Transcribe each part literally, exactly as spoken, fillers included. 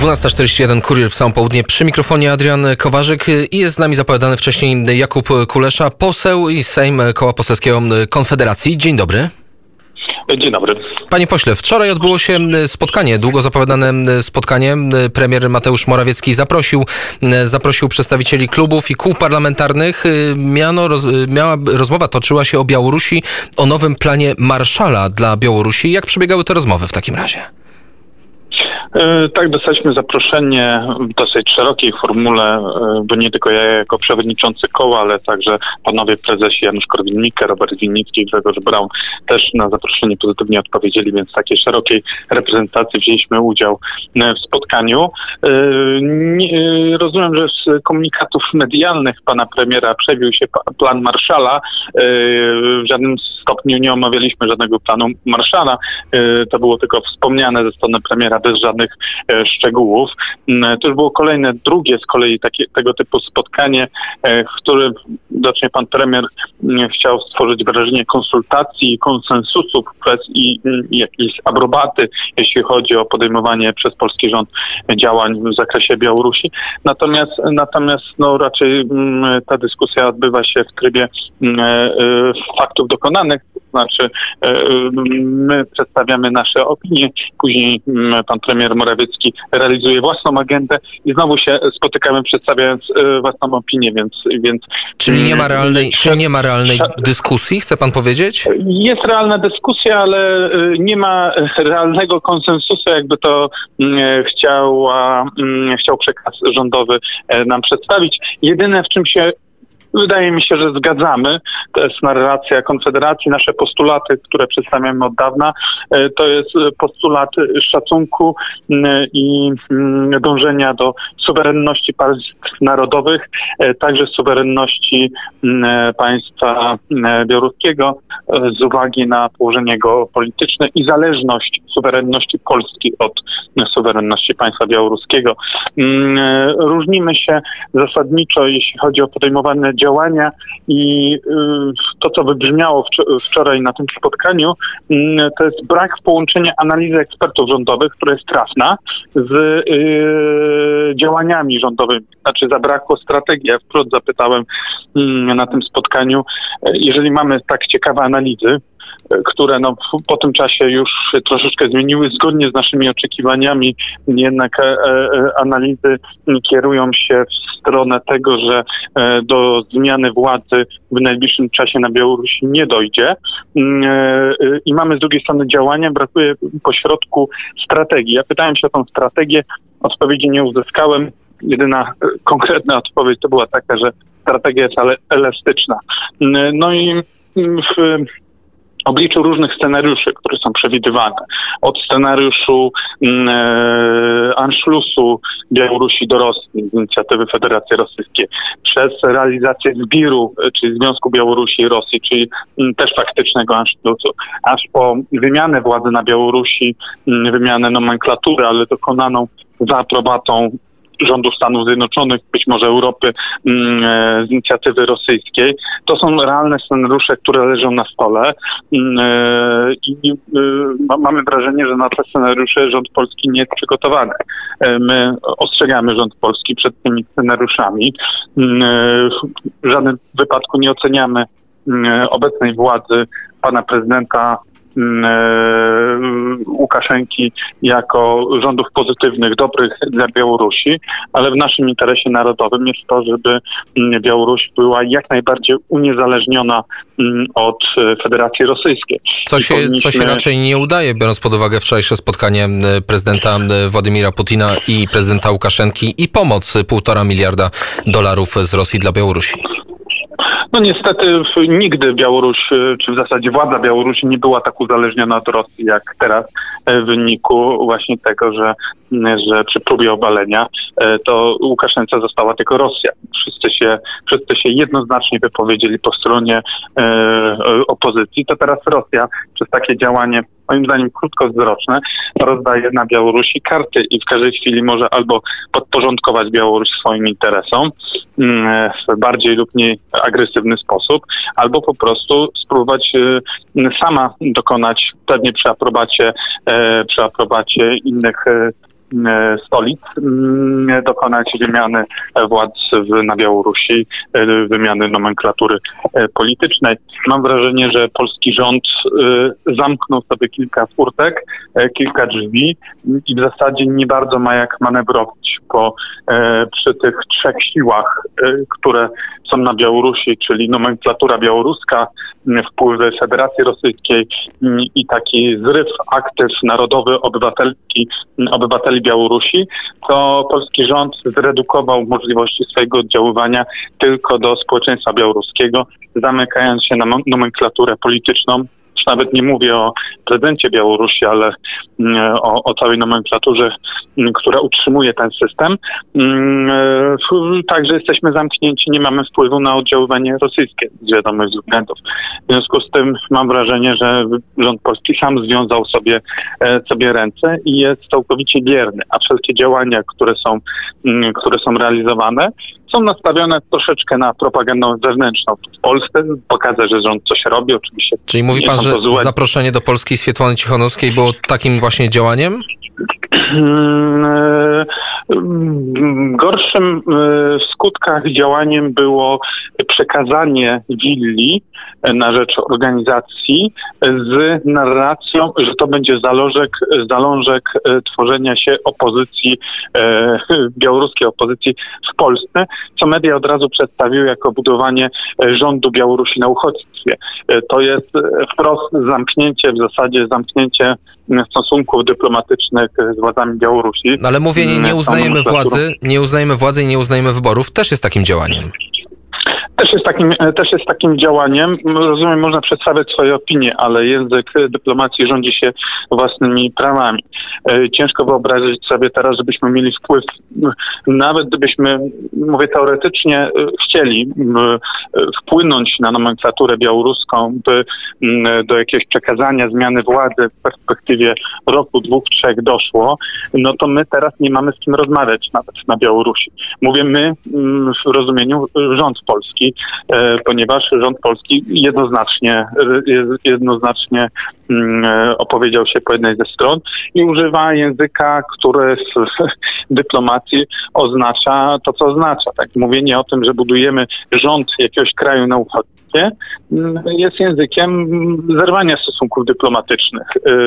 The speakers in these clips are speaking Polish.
dwunasta czterdzieści jeden, Kurier w samo południe. Przy mikrofonie Adrian Kowarzyk i jest z nami zapowiadany wcześniej Jakub Kulesza, poseł i Sejm Koła Poselskiego Konfederacji. Dzień dobry. Dzień dobry. Panie pośle, wczoraj odbyło się spotkanie, długo zapowiadane spotkanie. Premier Mateusz Morawiecki zaprosił, zaprosił przedstawicieli klubów i kół parlamentarnych. Miano, roz, miała, rozmowa toczyła się o Białorusi, o nowym planie Marshalla dla Białorusi. Jak przebiegały te rozmowy w takim razie? Tak, dostaliśmy zaproszenie w dosyć szerokiej formule, bo nie tylko ja jako przewodniczący koła, ale także panowie prezesi Janusz Korwin-Mikke, Robert Winnicki i Grzegorz Braun też na zaproszenie pozytywnie odpowiedzieli, więc w takiej szerokiej reprezentacji wzięliśmy udział w spotkaniu. Rozumiem, że z komunikatów medialnych pana premiera przebił się plan Marshalla. W żadnym stopniu nie omawialiśmy żadnego planu Marshalla. To było tylko wspomniane ze strony premiera bez żadnych szczegółów. To już było kolejne, drugie z kolei takie, tego typu spotkanie, w którym widocznie pan premier chciał stworzyć wrażenie konsultacji, konsensusów i, i jakiejś aprobaty, jeśli chodzi o podejmowanie przez polski rząd działań w zakresie Białorusi. Natomiast, natomiast no, raczej ta dyskusja odbywa się w trybie faktów dokonanych, to znaczy my przedstawiamy nasze opinie, później pan premier Morawiecki realizuje własną agendę i znowu się spotykamy przedstawiając własną opinię, więc... więc czyli nie ma realnej, czyli nie ma realnej dyskusji, chce pan powiedzieć? Jest realna dyskusja, ale nie ma realnego konsensusu, jakby to chciała, chciał przekaz rządowy nam przedstawić. Jedyne, w czym się wydaje mi się, że zgadzamy. To jest narracja Konfederacji. Nasze postulaty, które przedstawiamy od dawna, to jest postulat szacunku i dążenia do suwerenności państw narodowych, także suwerenności państwa białoruskiego z uwagi na położenie geopolityczne i zależność suwerenności Polski od suwerenności państwa białoruskiego. Różnimy się zasadniczo, jeśli chodzi o podejmowane działania i to, co wybrzmiało wczoraj na tym spotkaniu, to jest brak połączenia analizy ekspertów rządowych, która jest trafna, z działaniami rządowymi. Znaczy zabrakło strategii. Ja wprost zapytałem na tym spotkaniu, jeżeli mamy tak ciekawe analizy, które no, po tym czasie już troszeczkę zmieniły zgodnie z naszymi oczekiwaniami, jednak e, e, analizy kierują się w stronę tego, że e, do zmiany władzy w najbliższym czasie na Białorusi nie dojdzie e, e, i mamy z drugiej strony działania, brakuje pośrodku strategii. Ja pytałem się o tą strategię, odpowiedzi nie uzyskałem. Jedyna konkretna odpowiedź to była taka, że strategia jest ale elastyczna. No i w obliczu różnych scenariuszy, które są przewidywane. Od scenariuszu e, Anschlussu Białorusi do Rosji z inicjatywy Federacji Rosyjskiej, przez realizację zbiru, czyli Związku Białorusi i Rosji, czyli m, też faktycznego Anschlussu, aż po wymianę władzy na Białorusi, m, wymianę nomenklatury, ale dokonaną za aprobatą rządu Stanów Zjednoczonych, być może Europy, z inicjatywy rosyjskiej. To są realne scenariusze, które leżą na stole i mamy wrażenie, że na te scenariusze rząd polski nie jest przygotowany. My ostrzegamy rząd polski przed tymi scenariuszami. W żadnym wypadku nie oceniamy obecnej władzy pana prezydenta Łukaszenki jako rządów pozytywnych, dobrych dla Białorusi, ale w naszym interesie narodowym jest to, żeby Białoruś była jak najbardziej uniezależniona od Federacji Rosyjskiej. Co się, powinniśmy... co się raczej nie udaje, biorąc pod uwagę wczorajsze spotkanie prezydenta Władimira Putina i prezydenta Łukaszenki i pomoc półtora miliarda dolarów z Rosji dla Białorusi. No niestety nigdy Białoruś, czy w zasadzie władza Białorusi nie była tak uzależniona od Rosji jak teraz w wyniku właśnie tego, że, że przy próbie obalenia to Łukaszence została tylko Rosja. Wszyscy się, wszyscy się jednoznacznie wypowiedzieli po stronie e, opozycji. To teraz Rosja przez takie działanie, moim zdaniem krótkowzroczne, rozdaje na Białorusi karty i w każdej chwili może albo podporządkować Białoruś swoim interesom w bardziej lub mniej agresywny sposób, albo po prostu spróbować sama dokonać, pewnie przy aprobacie, przy aprobacie innych stolic dokonać wymiany władz na Białorusi, wymiany nomenklatury politycznej. Mam wrażenie, że polski rząd zamknął sobie kilka furtek, kilka drzwi i w zasadzie nie bardzo ma jak manewrować, bo przy tych trzech siłach, które są na Białorusi, czyli nomenklatura białoruska, wpływy Federacji Rosyjskiej i taki zryw aktyw narodowy obywatelski, obywateli Białorusi, to polski rząd zredukował możliwości swojego oddziaływania tylko do społeczeństwa białoruskiego, zamykając się na nomenklaturę polityczną. Już nawet nie mówię o prezydencie Białorusi, ale o, o całej nomenklaturze, która utrzymuje ten system. Także jesteśmy zamknięci, nie mamy wpływu na oddziaływanie rosyjskie z wiadomych względów. W związku z tym mam wrażenie, że rząd polski sam związał sobie, sobie ręce i jest całkowicie bierny, a wszelkie działania, które są, które są realizowane, są nastawione troszeczkę na propagandę zewnętrzną w Polsce, pokazać, że rząd coś robi, oczywiście. Czyli mówi pan, że zaproszenie do Polski Swiatłany Cichanouskiej było takim właśnie działaniem? Gorszym w skutkach działaniem było przekazanie willi na rzecz organizacji z narracją, że to będzie zalążek, zalążek tworzenia się opozycji, białoruskiej opozycji w Polsce, co media od razu przedstawiły jako budowanie rządu Białorusi na uchodźstwie. To jest wprost zamknięcie, w zasadzie zamknięcie stosunków dyplomatycznych z władzami Białorusi. No ale mówienie, nie uznajemy władzy, nie uznajemy władzy i nie uznajemy wyborów, też jest takim działaniem. Też jest takim, też jest takim działaniem. Rozumiem, można przedstawiać swoje opinie, ale język dyplomacji rządzi się własnymi prawami. Ciężko wyobrazić sobie teraz, żebyśmy mieli wpływ, nawet gdybyśmy, mówię teoretycznie, chcieli wpłynąć na nomenklaturę białoruską, by do jakiegoś przekazania zmiany władzy w perspektywie roku, dwóch, trzech doszło, no to my teraz nie mamy z kim rozmawiać nawet na Białorusi. Mówię my w rozumieniu rząd polski, ponieważ rząd polski jednoznacznie, jednoznacznie opowiedział się po jednej ze stron i używa języka, który w dyplomacji oznacza to, co oznacza. Tak, mówienie o tym, że budujemy rząd jakiegoś kraju na uchodźstwie, jest językiem zerwania stosunków dyplomatycznych.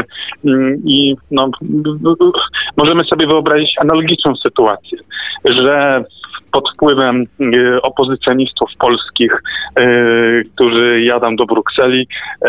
I no, możemy sobie wyobrazić analogiczną sytuację, że pod wpływem opozycjonistów polskich, którzy jadą do Brukseli,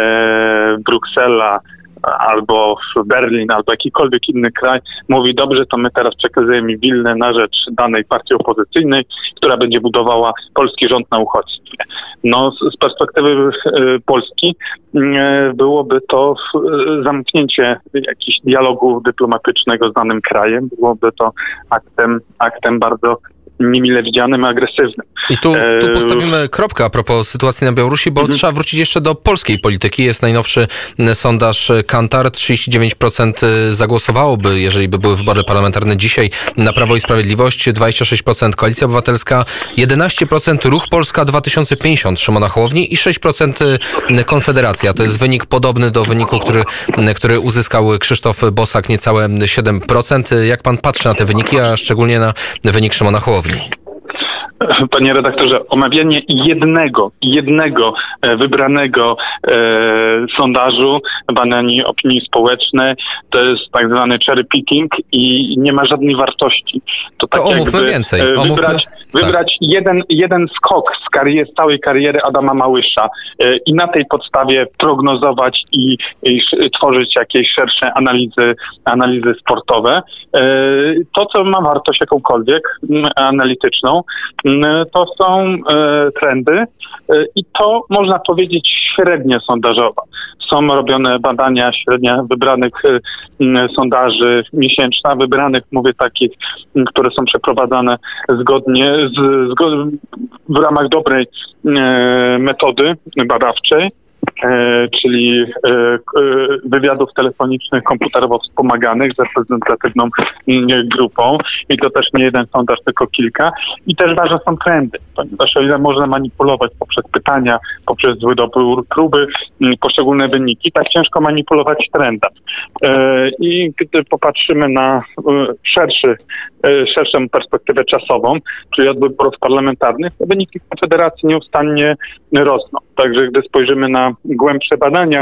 Bruksela albo Berlin, albo jakikolwiek inny kraj mówi, dobrze, to my teraz przekazujemy Wilnę na rzecz danej partii opozycyjnej, która będzie budowała polski rząd na uchodźstwie. No, z perspektywy Polski byłoby to zamknięcie jakiegoś dialogu dyplomatycznego z danym krajem, byłoby to aktem, aktem bardzo niemile widzianym, agresywnym. I tu, tu postawimy kropkę a propos sytuacji na Białorusi, bo mhm. trzeba wrócić jeszcze do polskiej polityki. Jest najnowszy sondaż Kantar. trzydzieści dziewięć procent zagłosowałoby, jeżeli by były wybory parlamentarne dzisiaj, na Prawo i Sprawiedliwość, dwadzieścia sześć procent Koalicja Obywatelska, jedenaście procent Ruch Polska dwa tysiące pięćdziesiąt Szymona Hołowni i sześć procent Konfederacja. To jest wynik podobny do wyniku, który, który uzyskał Krzysztof Bosak, niecałe siedem procent. Jak pan patrzy na te wyniki, a szczególnie na wynik Szymona Hołowni? Panie redaktorze, omawianie jednego, jednego wybranego e, sondażu, badania opinii społecznej, to jest tak zwany cherry picking i nie ma żadnej wartości. To, tak to omówmy więcej. Omówmy, wybrać wybrać tak. jeden, jeden skok z, kariery, z całej kariery Adama Małysza e, i na tej podstawie prognozować i, i tworzyć jakieś szersze analizy, analizy sportowe. E, to, co ma wartość jakąkolwiek m, analityczną, to są e, trendy e, i to można powiedzieć średnia sondażowa. Są robione badania średnia wybranych e, sondaży miesięczna, wybranych, mówię takich, które są przeprowadzane zgodnie z, zgod- w ramach dobrej e, metody badawczej. czyli wywiadów telefonicznych komputerowo wspomaganych z reprezentatywną grupą i to też nie jeden sondaż, tylko kilka. I też ważne są trendy, ponieważ o ile można manipulować poprzez pytania, poprzez wydobór próby, poszczególne wyniki, tak ciężko manipulować trendem. I gdy popatrzymy na szerszy, szerszą perspektywę czasową, czyli od wyborów parlamentarnych, to wyniki Konfederacji nieustannie rosną. Także gdy spojrzymy na głębsze badania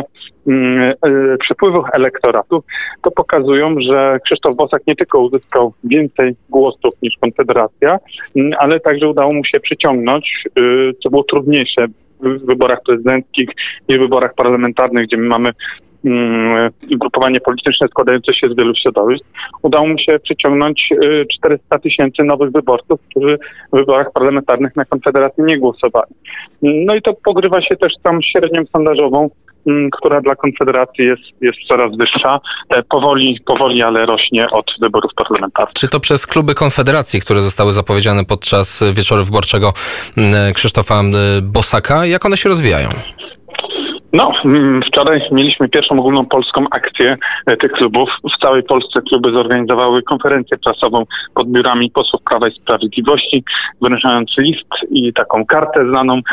przepływów elektoratów, to pokazują, że Krzysztof Bosak nie tylko uzyskał więcej głosów niż Konfederacja, ale także udało mu się przyciągnąć, co było trudniejsze w wyborach prezydenckich i w wyborach parlamentarnych, gdzie my mamy ugrupowanie polityczne składające się z wielu środowisk, udało mu się przyciągnąć czterysta tysięcy nowych wyborców, którzy w wyborach parlamentarnych na Konfederację nie głosowali. No i to pogrywa się też z tą średnią sondażową, która dla Konfederacji jest, jest coraz wyższa. Powoli, powoli, ale rośnie od wyborów parlamentarnych. Czy to przez kluby Konfederacji, które zostały zapowiedziane podczas wieczoru wyborczego Krzysztofa Bosaka, jak one się rozwijają? No, wczoraj mieliśmy pierwszą ogólną polską akcję tych klubów. W całej Polsce kluby zorganizowały konferencję prasową pod biurami posłów Prawa i Sprawiedliwości, wręczając list i taką kartę znaną e,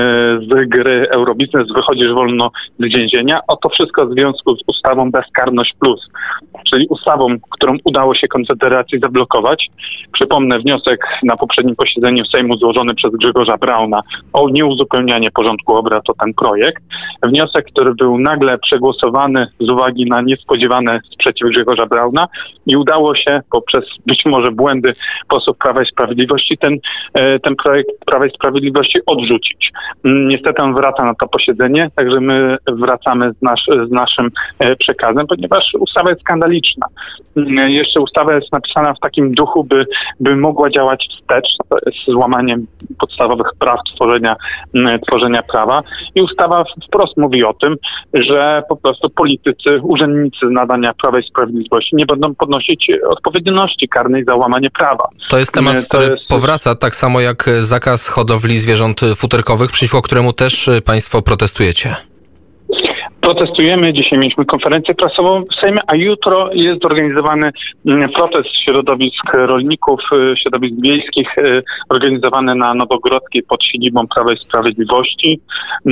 z gry Eurobiznes "Wychodzisz wolno z więzienia". Oto wszystko w związku z ustawą Bezkarność Plus, czyli ustawą, którą udało się Konfederacji zablokować. Przypomnę, wniosek na poprzednim posiedzeniu Sejmu złożony przez Grzegorza Brauna o nieuzupełnianie porządku obrad o ten projekt. Wniosek, który był nagle przegłosowany z uwagi na niespodziewane sprzeciw Grzegorza Brauna i udało się poprzez być może błędy posłów Prawa i Sprawiedliwości ten, ten projekt Prawa i Sprawiedliwości odrzucić. Niestety on wraca na to posiedzenie, także my wracamy z, nasz, z naszym przekazem, ponieważ ustawa jest skandaliczna. Jeszcze ustawa jest napisana w takim duchu, by, by mogła działać wstecz, to jest złamaniem podstawowych praw tworzenia, tworzenia prawa i ustawa wprost mówi o tym, że po prostu politycy, urzędnicy z nadania Prawa i Sprawiedliwości nie będą podnosić odpowiedzialności karnej za łamanie prawa. To jest temat, to który jest... powraca, tak samo jak zakaz hodowli zwierząt futerkowych, przeciwko któremu też państwo protestujecie. Protestujemy. Dzisiaj mieliśmy konferencję prasową w Sejmie, a jutro jest organizowany protest środowisk rolników, środowisk wiejskich, organizowany na Nowogrodzkiej pod siedzibą Prawa i Sprawiedliwości.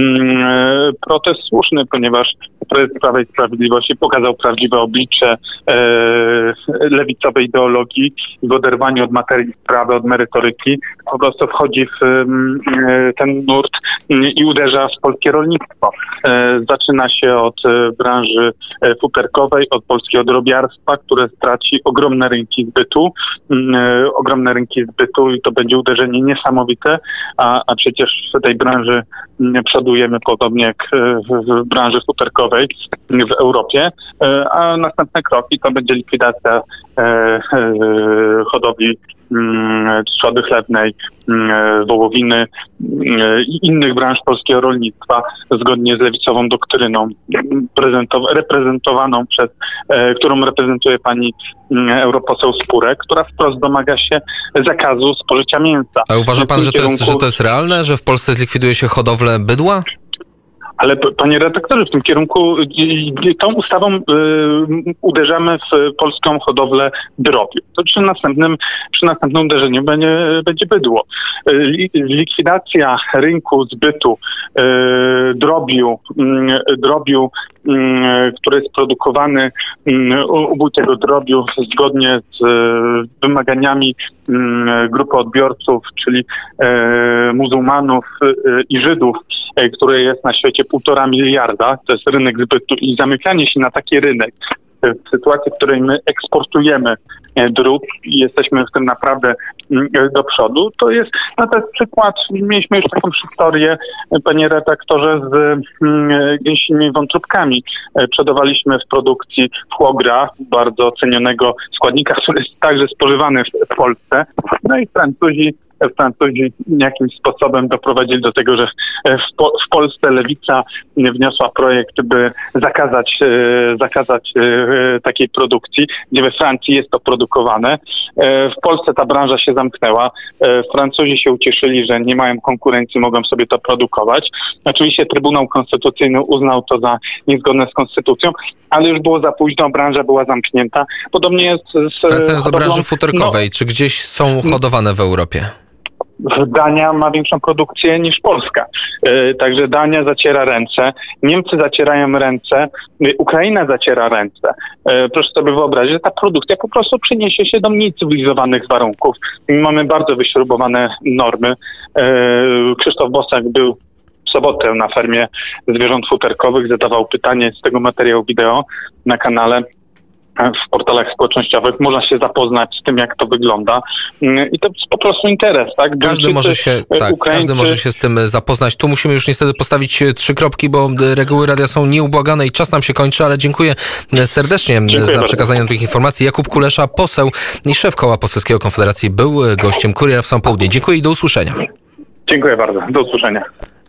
Protest słuszny, ponieważ projekt Prawa i Sprawiedliwości pokazał prawdziwe oblicze lewicowej ideologii w oderwaniu od materii sprawy, od merytoryki. Po prostu wchodzi w ten nurt i uderza w polskie rolnictwo. Zaczyna się od branży futerkowej, od polskiego drobiarstwa, które straci ogromne rynki zbytu, ogromne rynki zbytu i to będzie uderzenie niesamowite, a, a przecież w tej branży przodujemy podobnie jak w, w branży futerkowej w Europie, a następne kroki to będzie likwidacja e, e, hodowli trzody chlewnej, wołowiny i innych branż polskiego rolnictwa zgodnie z lewicową doktryną reprezentowaną przez, którą reprezentuje pani europoseł Spurek, która wprost domaga się zakazu spożycia mięsa. A uważa pan, że to, jest, że to jest realne, że w Polsce zlikwiduje się hodowlę bydła? Ale panie redaktorze, w tym kierunku tą ustawą y, uderzamy w polską hodowlę drobiu. To przy następnym, przy następnym uderzeniu będzie, będzie bydło. Y, likwidacja rynku zbytu y, drobiu, y, drobiu y, który jest produkowany, y, ubój tego drobiu zgodnie z y, wymaganiami y, grupy odbiorców, czyli y, muzułmanów y, i Żydów, y, które jest na świecie półtora miliarda, to jest rynek zbytu i zamykanie się na taki rynek w sytuacji, w której my eksportujemy drób i jesteśmy w tym naprawdę do przodu, to jest, no to jest przykład, mieliśmy już taką historię, panie redaktorze, z gęsimi wątróbkami. Przodowaliśmy w produkcji foie gras, bardzo cenionego składnika, który jest także spożywany w, w Polsce. No i Francuzi Francuzi jakimś sposobem doprowadzili do tego, że w, po, w Polsce lewica wniosła projekt, by zakazać, zakazać takiej produkcji, gdzie we Francji jest to produkowane. W Polsce ta branża się zamknęła. Francuzi się ucieszyli, że nie mają konkurencji, mogą sobie to produkować. Oczywiście Trybunał Konstytucyjny uznał to za niezgodne z konstytucją, ale już było za późno, branża była zamknięta. Podobnie jest z Wracając do hodowlą, branży futerkowej, no, czy gdzieś są hodowane w Europie? Dania ma większą produkcję niż Polska. Yy, także Dania zaciera ręce, Niemcy zacierają ręce, yy, Ukraina zaciera ręce. Yy, proszę sobie wyobrazić, że ta produkcja po prostu przeniesie się do mniej cywilizowanych warunków. Mamy bardzo wyśrubowane normy. Yy, Krzysztof Bosak był w sobotę na fermie zwierząt futerkowych, zadawał pytanie z tego materiału wideo na kanale, w portalach społecznościowych. Można się zapoznać z tym, jak to wygląda. I to jest po prostu interes, tak? Każdy może się, tak, Ukraińcy... każdy może się z tym zapoznać. Tu musimy już niestety postawić trzy kropki, bo reguły radia są nieubłagane i czas nam się kończy, ale dziękuję serdecznie dziękuję za bardzo. przekazanie tych informacji. Jakub Kulesza, poseł i szef Koła Poselskiego Konfederacji, był gościem Kuriera w Sam Południe. Dziękuję i do usłyszenia. Dziękuję bardzo. Do usłyszenia.